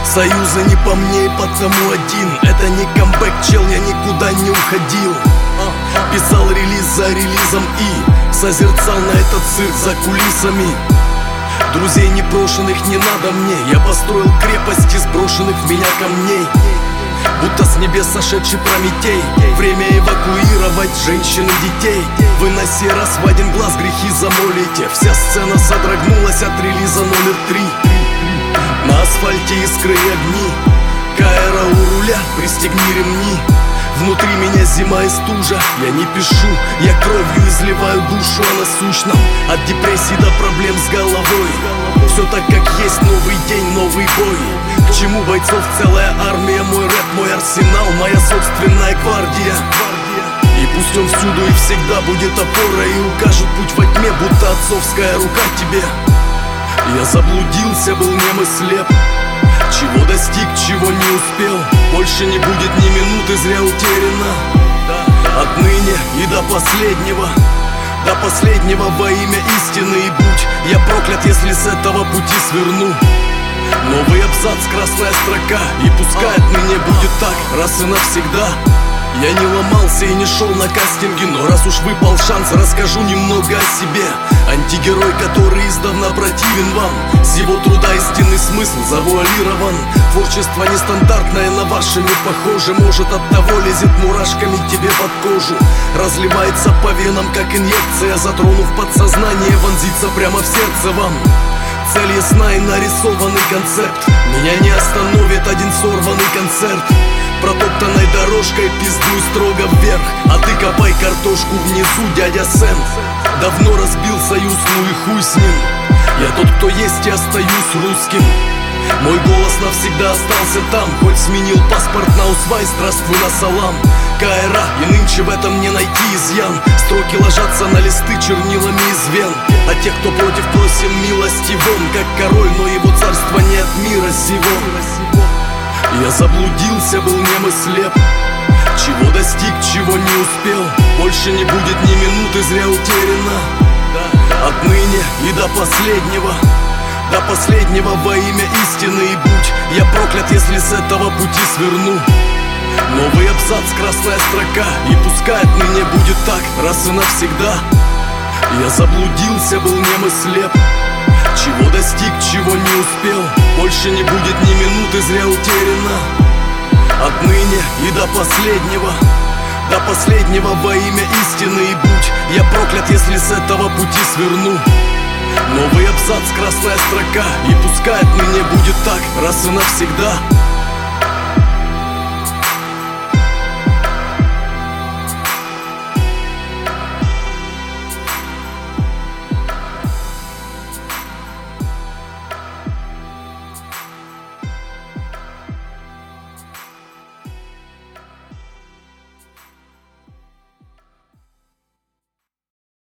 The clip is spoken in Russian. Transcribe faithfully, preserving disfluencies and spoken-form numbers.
Союза не по мне и потому один. Это не камбэк, чел, я никуда не уходил. Писал релиз за релизом и созерцал на этот цирк за кулисами. Друзей непрошенных не надо мне. Я построил крепость из брошенных в меня камней. Будто с небес сошедший Прометей. Время эвакуировать женщин и детей. Вы на сей раз в один глаз грехи замолите. Вся сцена содрогнулась от релиза номер три. На асфальте искры и огни. Каэра у руля, пристегни ремни. Внутри меня зима и стужа. Я не пишу, я кровью изливаю душу о насущном. От депрессии до проблем с головой. Все так как есть, новый день, новый бой. К чему бойцов целая армия? Мой рэп, мой арсенал, моя собственная гвардия. И пусть он всюду и всегда будет опорой и укажет путь во тьме, будто отцовская рука тебе. Я заблудился, был нем и слеп. Чего достиг, чего не успел. Больше не будет ни минуты зря утеряно. Отныне и до последнего, до последнего во имя истины и будь я проклят, если с этого пути сверну. Новый абзац, красная строка. И пускай отныне будет так, раз и навсегда. Я не ломался и не шел на кастинги, но раз уж выпал шанс, расскажу немного о себе. Антигерой, который издавна противен вам. С его труда истинный смысл завуалирован. Творчество нестандартное, на ваше не похоже. Может, оттого лезет мурашками тебе под кожу. Разливается по венам, как инъекция. Затронув подсознание, вонзится прямо в сердце вам. Цель ясна и нарисованный концепт. Меня не остановит один сорванный концерт. Протоптанной дорожкой пиздуй строго вверх. А ты копай картошку внизу, дядя Сэм. Давно разбил союз, ну и хуй с ним. Я тот, кто есть, и остаюсь русским. Мой голос навсегда остался там. Хоть сменил паспорт на усвай, здравствуй на салам. Каэра, и нынче в этом не найти изъян. Строки ложатся на листы чернилами из вен. А тех, кто против, просим милости вон. Как король, но его царство не от мира сего. Я заблудился, был нем и слеп. Чего достиг, чего не успел. Больше не будет ни минуты зря утеряно. Отныне и до последнего, до последнего во имя истины и будь я проклят, если с этого пути сверну. Новый абзац, красная строка. И пускай отныне будет так, раз и навсегда. Я заблудился, был нем и слеп. Чего достиг, чего не успел. Больше не будет ни минуты зря утеряно. Отныне и до последнего, до последнего во имя истины и будь я проклят, если с этого пути сверну. Новый абзац, красная строка. И пускай отныне будет так, раз и навсегда.